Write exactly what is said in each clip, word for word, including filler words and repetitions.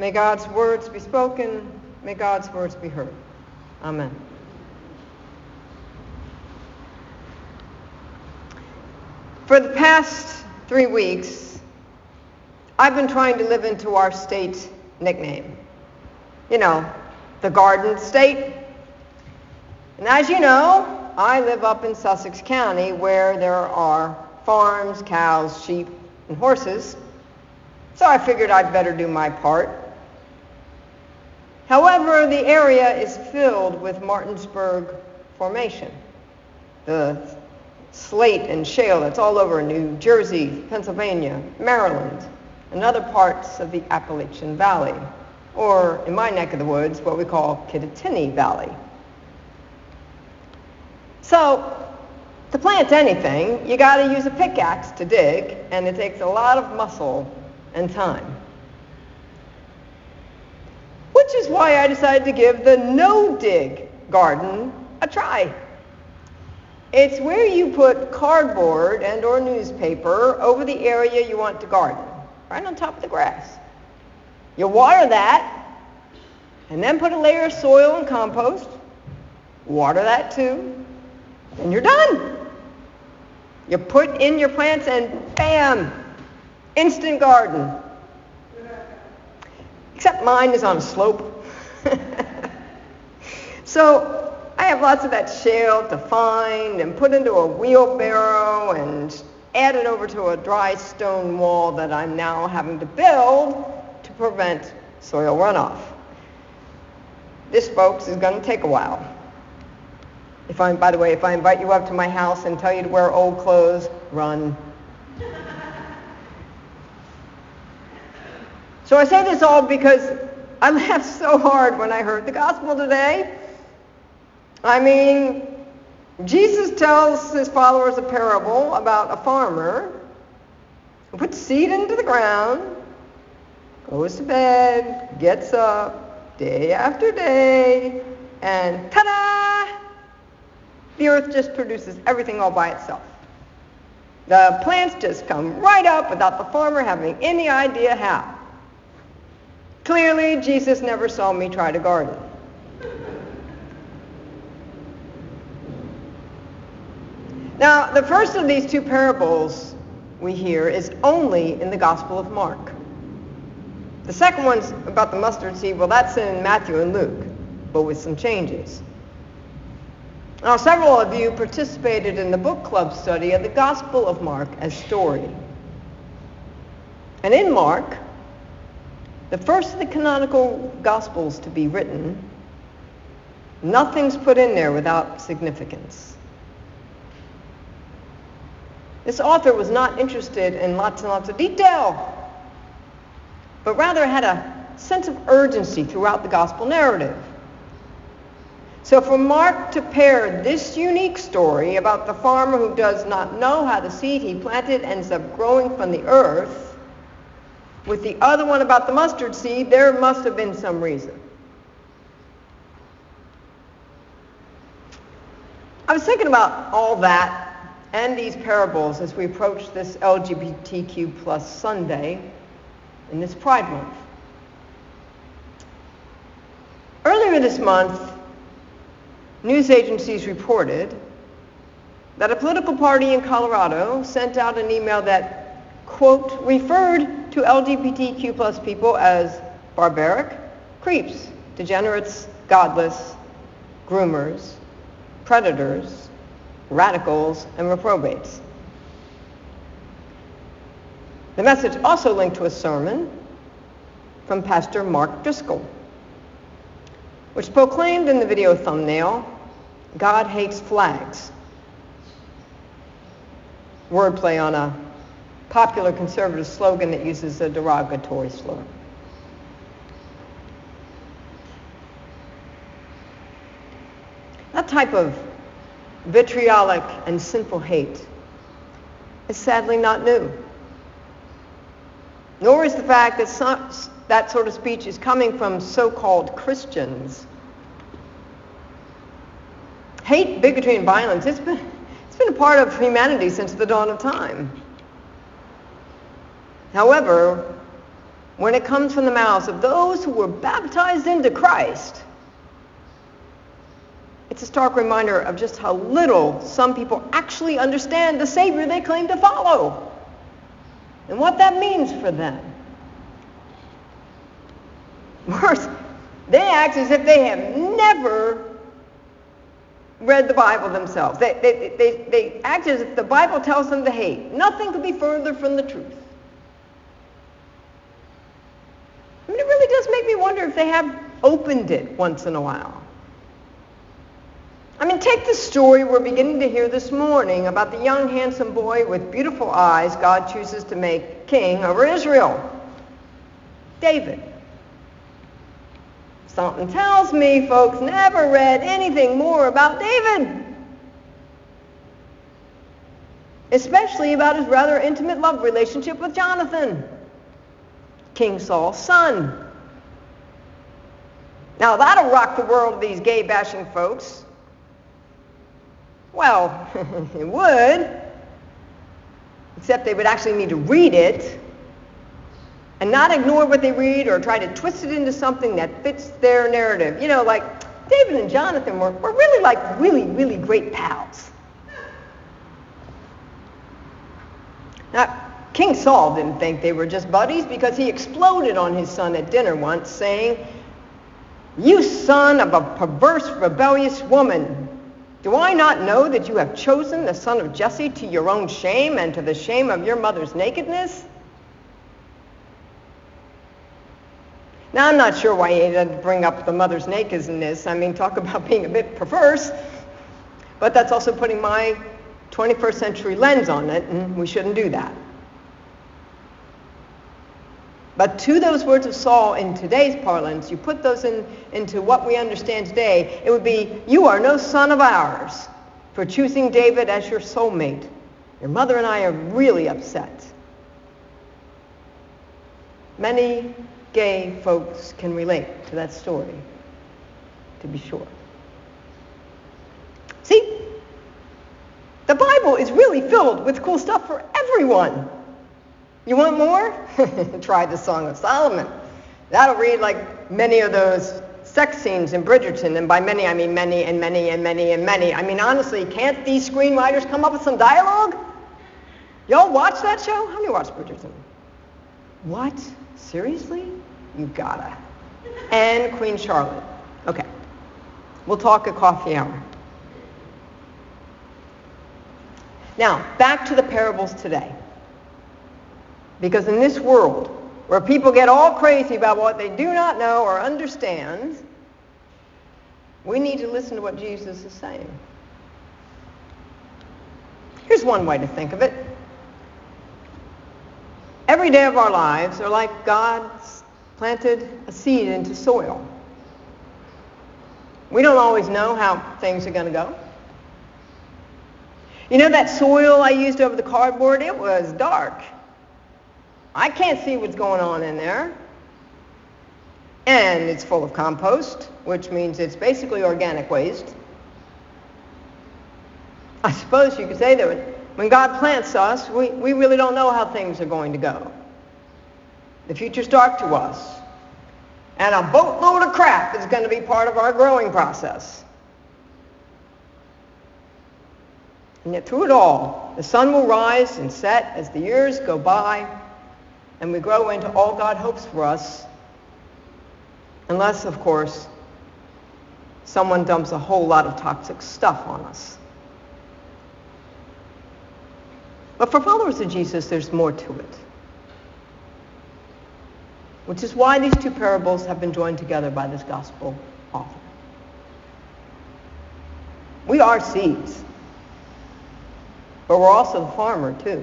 May God's words be spoken. May God's words be heard. Amen. For the past three weeks, I've been trying to live into our state nickname. You know, the Garden State. And as you know, I live up in Sussex County where there are farms, cows, sheep, and horses. So I figured I'd better do my part. However, the area is filled with Martinsburg Formation, the slate and shale that's all over New Jersey, Pennsylvania, Maryland, and other parts of the Appalachian Valley, or in my neck of the woods, what we call Kittatinny Valley. So, to plant anything, you got to use a pickaxe to dig, and it takes a lot of muscle and time. Which is why I decided to give the no-dig garden a try. It's where you put cardboard and or newspaper over the area you want to garden, right on top of the grass. You water that, and then put a layer of soil and compost, water that too, and you're done. You put in your plants and bam, instant garden. Except mine is on a slope. So I have lots of that shale to find and put into a wheelbarrow and add it over to a dry stone wall that I'm now having to build to prevent soil runoff. This, folks, is going to take a while. If I, by the way, if I invite you up to my house and tell you to wear old clothes, run. So I say this all because I laughed so hard when I heard the gospel today. I mean, Jesus tells his followers a parable about a farmer who puts seed into the ground, goes to bed, gets up day after day, and ta-da! The earth just produces everything all by itself. The plants just come right up without the farmer having any idea how. Clearly, Jesus never saw me try to garden. Now, the first of these two parables we hear is only in the Gospel of Mark. The second one's about the mustard seed. Well, that's in Matthew and Luke, but with some changes. Now, several of you participated in the book club study of the Gospel of Mark as story. And in Mark, the first of the canonical Gospels to be written, nothing's put in there without significance. This author was not interested in lots and lots of detail, but rather had a sense of urgency throughout the Gospel narrative. So for Mark to pair this unique story about the farmer who does not know how the seed he planted ends up growing from the earth with the other one about the mustard seed, there must have been some reason. I was thinking about all that and these parables as we approach this L G B T Q plus Sunday in this Pride Month. Earlier this month, news agencies reported that a political party in Colorado sent out an email that, quote, referred to L G B T Q plus people as barbaric, creeps, degenerates, godless, groomers, predators, radicals, and reprobates. The message also linked to a sermon from Pastor Mark Driscoll, which proclaimed in the video thumbnail, God hates flags. Wordplay on a popular conservative slogan that uses a derogatory slur. That type of vitriolic and sinful hate is sadly not new. Nor is the fact that some, that sort of speech is coming from so-called Christians. Hate, bigotry, and violence, it's been, it's been a part of humanity since the dawn of time. However, when it comes from the mouths of those who were baptized into Christ, it's a stark reminder of just how little some people actually understand the Savior they claim to follow and what that means for them. Worse, they act as if they have never read the Bible themselves. They, they, they, they act as if the Bible tells them to hate. Nothing could be further from the truth. I mean, it really does make me wonder if they have opened it once in a while. I mean, take the story we're beginning to hear this morning about the young, handsome boy with beautiful eyes God chooses to make king over Israel, David. Something tells me folks never read anything more about David, especially about his rather intimate love relationship with Jonathan, King Saul's son. Now, that'll rock the world of these gay-bashing folks. Well, it would, except they would actually need to read it and not ignore what they read or try to twist it into something that fits their narrative. You know, like David and Jonathan were, were really like really, really great pals. Now, King Saul didn't think they were just buddies because he exploded on his son at dinner once, saying, "You son of a perverse, rebellious woman, do I not know that you have chosen the son of Jesse to your own shame and to the shame of your mother's nakedness?" Now, I'm not sure why he had to bring up the mother's nakedness. I mean, talk about being a bit perverse. But that's also putting my twenty-first century lens on it, and we shouldn't do that. But to those words of Saul in today's parlance, you put those in, into what we understand today, it would be, "You are no son of ours for choosing David as your soulmate. Your mother and I are really upset." Many gay folks can relate to that story, to be sure. See, the Bible is really filled with cool stuff for everyone. You want more? Try the Song of Solomon. That'll read like many of those sex scenes in Bridgerton, and by many I mean many and many and many and many. I mean, honestly, can't these screenwriters come up with some dialogue? Y'all watch that show? How many watch Bridgerton? What? Seriously? You gotta. And Queen Charlotte. Okay. We'll talk at coffee hour. Now, back to the parables today. Because in this world, where people get all crazy about what they do not know or understand, we need to listen to what Jesus is saying. Here's one way to think of it. Every day of our lives are like God's planted a seed into soil. We don't always know how things are going to go. You know that soil I used over the cardboard? It was dark. I can't see what's going on in there. And it's full of compost, which means it's basically organic waste. I suppose you could say that when God plants us, we, we really don't know how things are going to go. The future's dark to us. And a boatload of crap is going to be part of our growing process. And yet through it all, the sun will rise and set as the years go by, and we grow into all God hopes for us, unless, of course, someone dumps a whole lot of toxic stuff on us. But for followers of Jesus, there's more to it, which is why these two parables have been joined together by this gospel author. We are seeds, but we're also the farmer, too.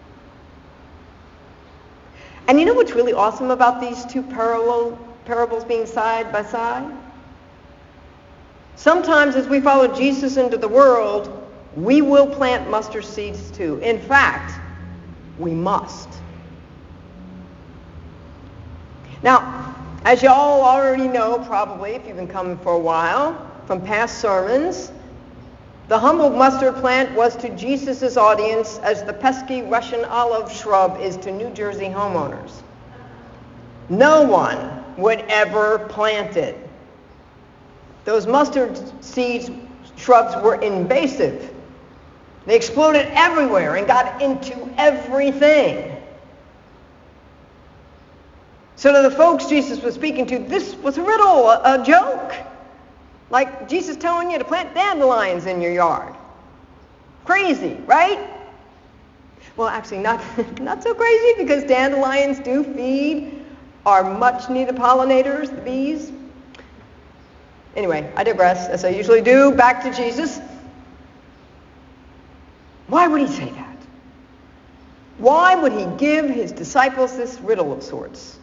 And you know what's really awesome about these two parallel parables being side by side? Sometimes as we follow Jesus into the world, we will plant mustard seeds too. In fact, we must. Now, as you all already know, probably, if you've been coming for a while, from past sermons, the humble mustard plant was to Jesus' audience as the pesky Russian olive shrub is to New Jersey homeowners. no one would ever plant it. Those mustard seed shrubs were invasive. They exploded everywhere and got into everything. So to the folks Jesus was speaking to, this was a riddle, a, a joke. Like Jesus telling you to plant dandelions in your yard. Crazy, right? Well, actually not, not so crazy, because dandelions do feed our much needed pollinators, the bees. Anyway, I digress, as I usually do. Back to Jesus. Why would he say that? Why would he give his disciples this riddle of sorts?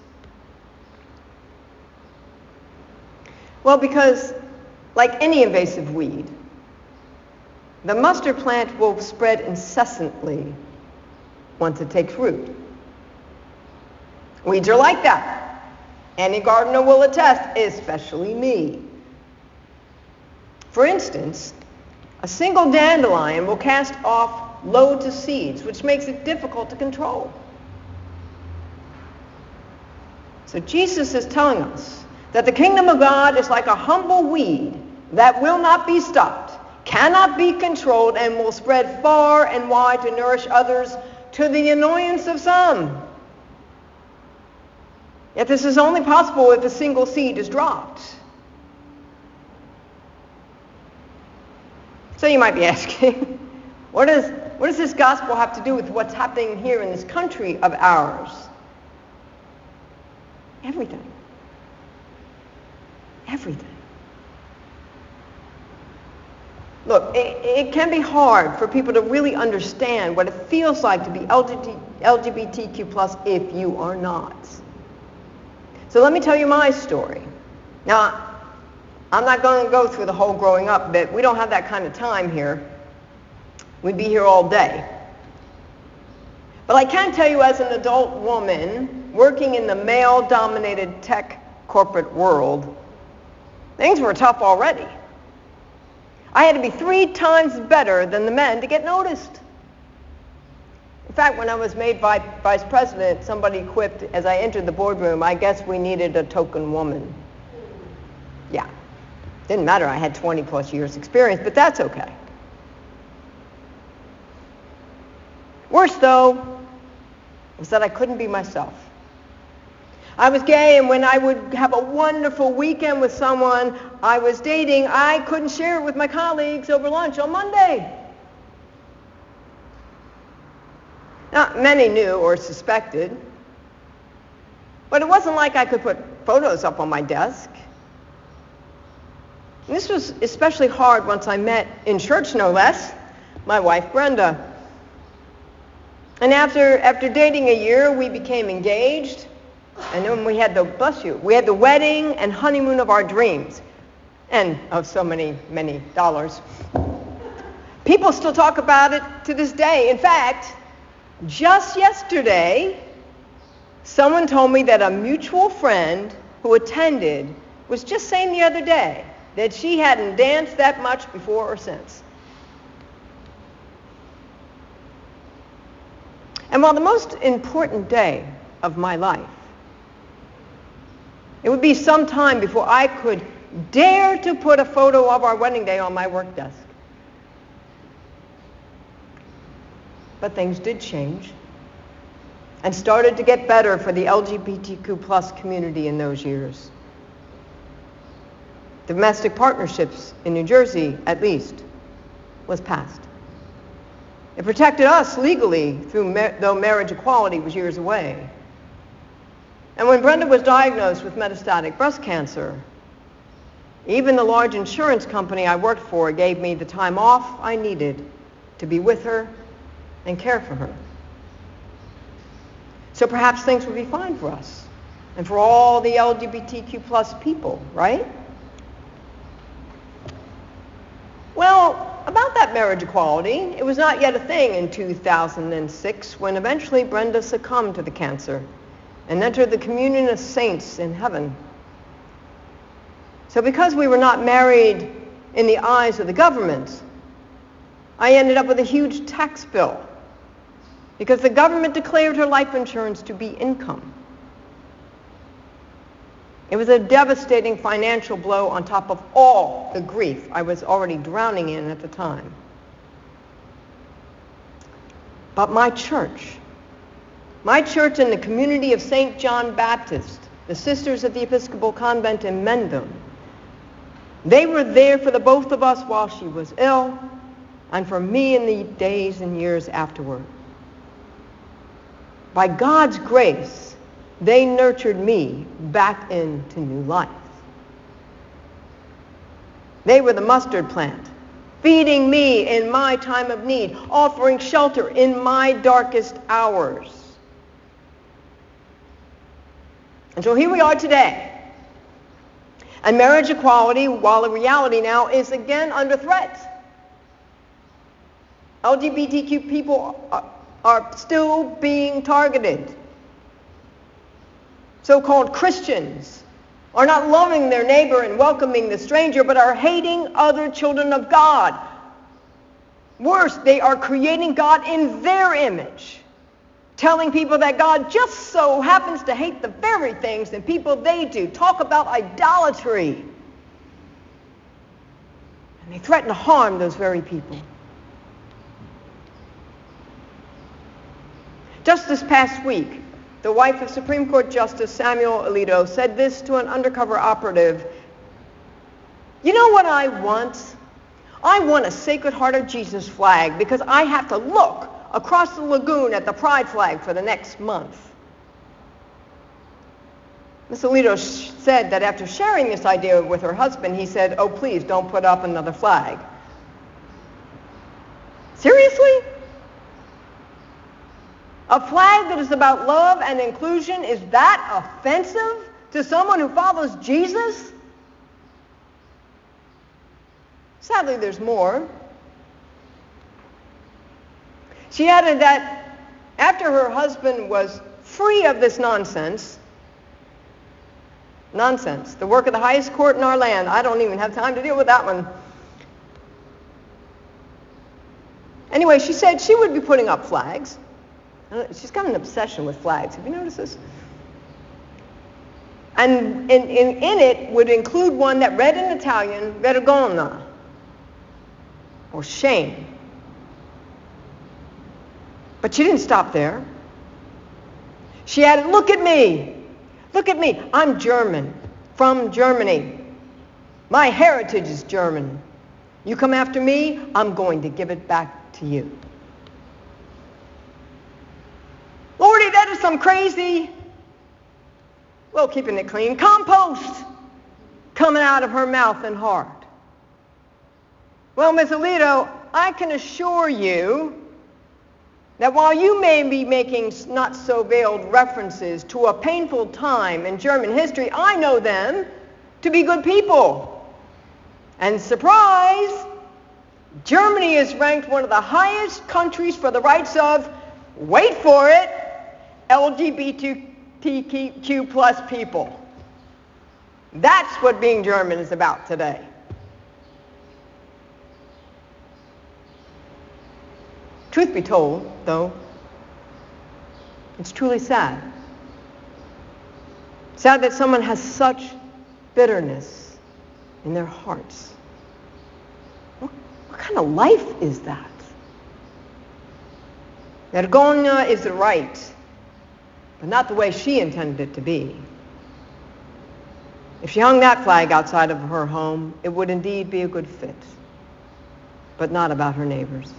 Well, because like any invasive weed, the mustard plant will spread incessantly once it takes root. Weeds are like that. Any gardener will attest, especially me. For instance, a single dandelion will cast off loads of seeds, which makes it difficult to control. So Jesus is telling us that the kingdom of God is like a humble weed that will not be stopped, cannot be controlled, and will spread far and wide to nourish others to the annoyance of some. Yet this is only possible if a single seed is dropped. So you might be asking, what, is, what does this gospel have to do with what's happening here in this country of ours? Everything. Everything. Look, it, it can be hard for people to really understand what it feels like to be L G B T Q plus if you are not. So let me tell you my story. Now, I'm not going to go through the whole growing up bit. We don't have that kind of time here. We'd be here all day. But I can tell you, as an adult woman working in the male-dominated tech corporate world, things were tough already. I had to be three times better than the men to get noticed. In fact, when I was made vice president, somebody quipped as I entered the boardroom, I guess we needed a token woman. Yeah. Didn't matter, I had twenty plus years experience, but that's okay. Worse, though, was that I couldn't be myself. I was gay, and when I would have a wonderful weekend with someone I was dating, I couldn't share it with my colleagues over lunch on Monday. Now, many knew or suspected, but it wasn't like I could put photos up on my desk. And this was especially hard once I met, in church no less, my wife Brenda. And after, after dating a year, we became engaged. And then we had the, bless you, we had the wedding and honeymoon of our dreams. And of so many, many dollars. People still talk about it to this day. In fact, just yesterday, someone told me that a mutual friend who attended was just saying the other day that she hadn't danced that much before or since. And while the most important day of my life, it would be some time before I could dare to put a photo of our wedding day on my work desk. But things did change and started to get better for the L G B T Q plus community in those years. Domestic partnerships in New Jersey, at least, was passed. It protected us legally, through mar- though marriage equality was years away. And when Brenda was diagnosed with metastatic breast cancer, even the large insurance company I worked for gave me the time off I needed to be with her and care for her. So perhaps things would be fine for us and for all the L G B T Q plus people, right? Well, about that marriage equality, it was not yet a thing in two thousand six when eventually Brenda succumbed to the cancer and entered the communion of saints in heaven. So because we were not married in the eyes of the government, I ended up with a huge tax bill because the government declared her life insurance to be income. It was a devastating financial blow on top of all the grief I was already drowning in at the time. But my church, my church in the community of Saint John Baptist, the Sisters of the Episcopal Convent in Mendham, they were there for the both of us while she was ill and for me in the days and years afterward. By God's grace, they nurtured me back into new life. They were the mustard plant, feeding me in my time of need, offering shelter in my darkest hours. And so here we are today. And marriage equality, while a reality now, is again under threat. L G B T Q people are, are still being targeted. So-called Christians are not loving their neighbor and welcoming the stranger, but are hating other children of God. Worse, they are creating God in their image, telling people that God just so happens to hate the very things and people they do. Talk about idolatry. And they threaten to harm those very people. Just this past week, the wife of Supreme Court Justice Samuel Alito said this to an undercover operative. You know what I want? I want a Sacred Heart of Jesus flag because I have to look across the lagoon at the pride flag for the next month. Miz Alito sh- said that after sharing this idea with her husband, he said, oh, please don't put up another flag. Seriously? A flag that is about love and inclusion, is that offensive to someone who follows Jesus? Sadly, there's more. She added that after her husband was free of this nonsense, nonsense, the work of the highest court in our land, I don't even have time to deal with that one. Anyway, she said she would be putting up flags. She's got an obsession with flags. Have you noticed this? And in, in, in it would include one that read in Italian, vergogna, or shame. But she didn't stop there. She added, look at me. Look at me. I'm German, from Germany. My heritage is German. You come after me, I'm going to give it back to you. Lordy, that is some crazy, well, keeping it clean, compost coming out of her mouth and heart. Well, Miz Alito, I can assure you that while you may be making not so veiled references to a painful time in German history, I know them to be good people. And surprise, Germany is ranked one of the highest countries for the rights of, wait for it, L G B T Q plus people. That's what being German is about today. Truth be told, though, it's truly sad. Sad that someone has such bitterness in their hearts. What, what kind of life is that? Vergogna is the right, but not the way she intended it to be. If she hung that flag outside of her home, it would indeed be a good fit, but not about her neighbors.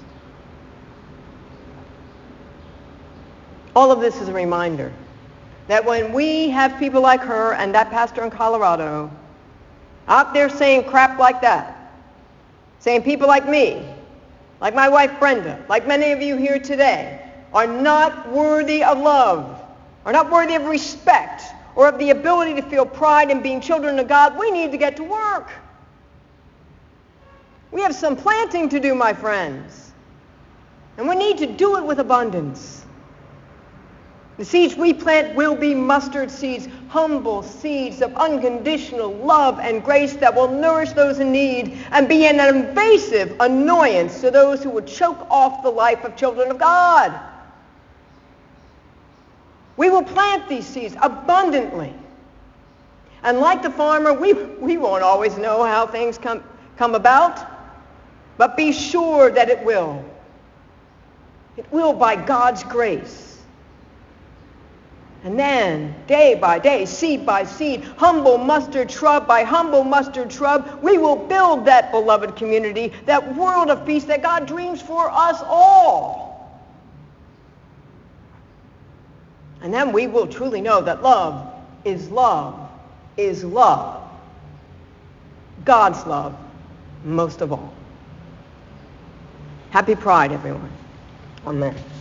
All of this is a reminder that when we have people like her and that pastor in Colorado out there saying crap like that, saying people like me, like my wife Brenda, like many of you here today, are not worthy of love, are not worthy of respect, or of the ability to feel pride in being children of God, we need to get to work. We have some planting to do, my friends, and we need to do it with abundance. The seeds we plant will be mustard seeds, humble seeds of unconditional love and grace that will nourish those in need and be an invasive annoyance to those who would choke off the life of children of God. We will plant these seeds abundantly. And like the farmer, we, we won't always know how things come, come about, but be sure that it will. It will by God's grace. And then, day by day, seed by seed, humble mustard shrub by humble mustard shrub, we will build that beloved community, that world of peace that God dreams for us all. And then we will truly know that love is love is love. God's love, most of all. Happy Pride, everyone. Amen.